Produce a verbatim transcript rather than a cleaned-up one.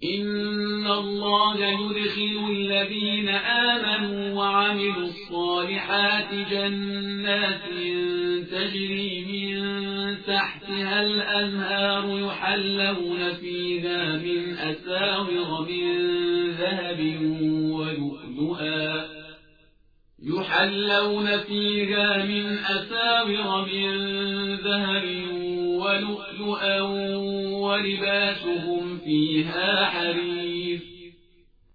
إن الله يدخل الذين آمنوا وعملوا الصالحات جنات تجري من تحتها الأنهار يحلون فيها من أساور من ذهب ولؤلؤا يحلون فيها من أساور من ذهب ولؤلؤا ولباسهم فيها حرير